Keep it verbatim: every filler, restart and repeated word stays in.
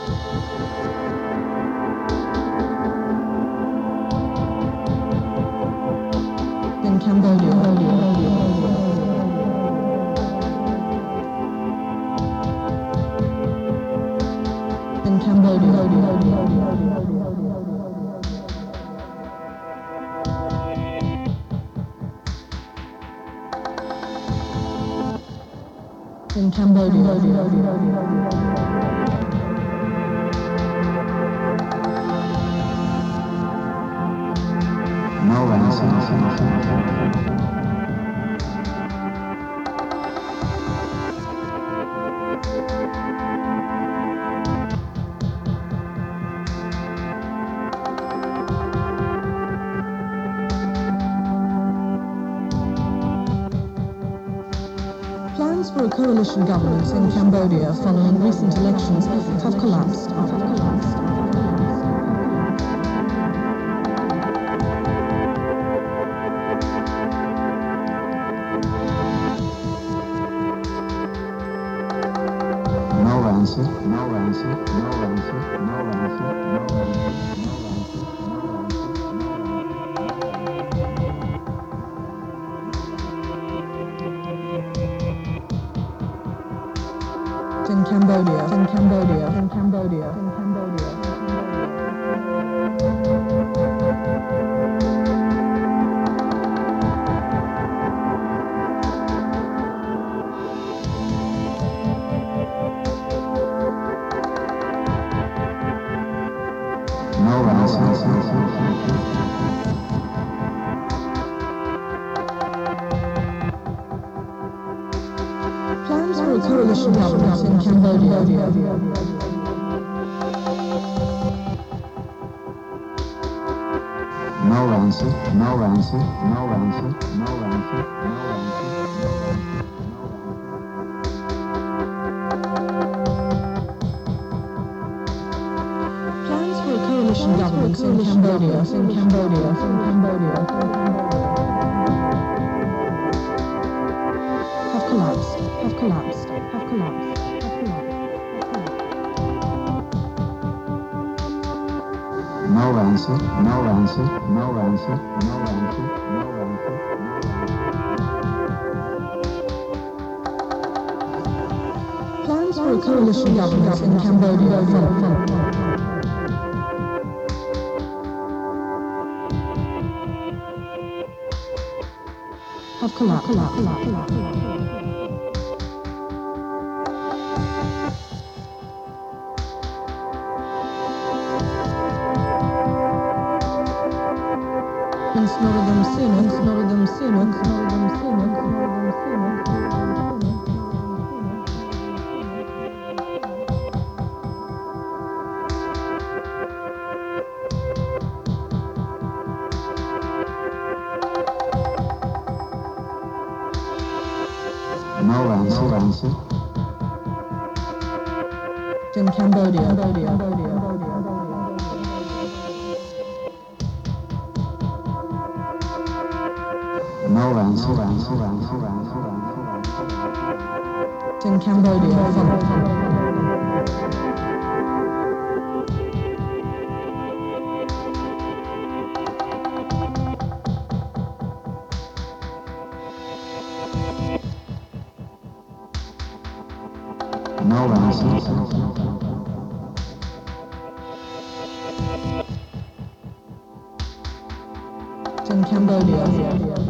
In Cambodia. In Cambodia. In Cambodia. No answer. Plans for a coalition government in Cambodia following recent elections have collapsed. Have collapsed. No answer, no answer, no answer, no answer, no answer, no In Cambodia, in Cambodia, in Cambodia, in Cambodia. No answer. Plans for a coalition government in Cambodia. No answer, no answer, no answer, no answer, no answer. Plans for a coalition government in Cambodia, in Cambodia, in Cambodia. Have collapsed, have collapsed, have collapsed, have collapsed. No answer, no answer, no answer, no answer, no answer. Plans for a coalition government in Cambodia have collapsed. In Snorridum Sinuk, Snorridum Sinuk, Snorridum Sinuk, Snorridum Sinuk. No answer, no answer. In Cambodia, Cambodia, Cambodia. No answer, no answer, no answer, no answer, no answer. In Cambodia. No answer. In Cambodia.